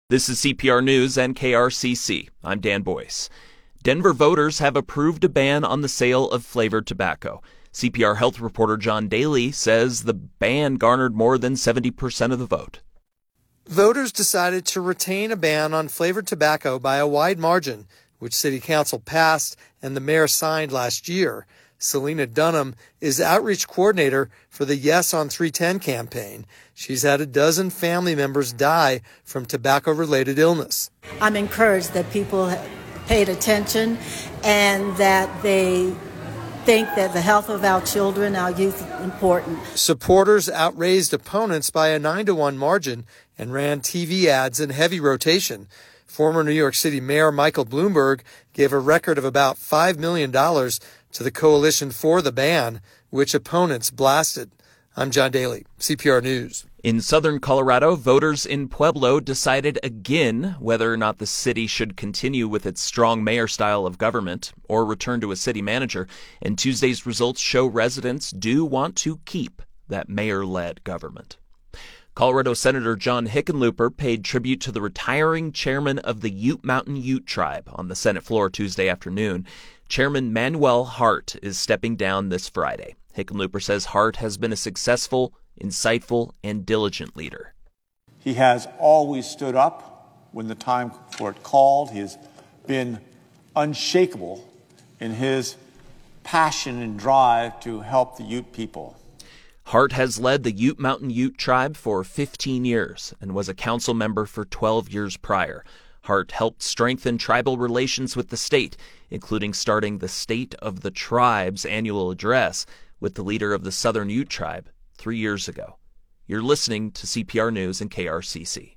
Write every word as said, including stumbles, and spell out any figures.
This is C P R News and K R C C. I'm Dan Boyce. Denver voters have approved a ban on the sale of flavored tobacco. C P R health reporter John Daly says the ban garnered more than seventy percent of the vote. Voters decided to retain a ban on flavored tobacco by a wide margin, which City Council passed and the mayor signed last year. Selena Dunham is outreach coordinator for the Yes on three ten campaign. She's had a dozen family members die from tobacco-related illness. I'm encouraged that people paid attention and that they think that the health of our children, our youth, is important. Supporters outraised opponents by a nine to one margin and ran T V ads in heavy rotation. Former New York City Mayor Michael Bloomberg gave a record of about five million dollars to the coalition for the ban, which opponents blasted. I'm John Daly, C P R News. In southern Colorado, voters in Pueblo decided again whether or not the city should continue with its strong mayor style of government or return to a city manager. And Tuesday's results show residents do want to keep that mayor-led government. Colorado Senator John Hickenlooper paid tribute to the retiring chairman of the Ute Mountain Ute Tribe on the Senate floor Tuesday afternoon. Chairman Manuel Hart is stepping down this Friday. Hickenlooper says Hart has been a successful, insightful, and diligent leader. He has always stood up when the time for it called. He has been unshakable in his passion and drive to help the Ute people. Hart has led the Ute Mountain Ute Tribe for fifteen years and was a council member for twelve years prior. Hart helped strengthen tribal relations with the state, including starting the State of the Tribes annual address with the leader of the Southern Ute Tribe three years ago. You're listening to C P R News and K R C C.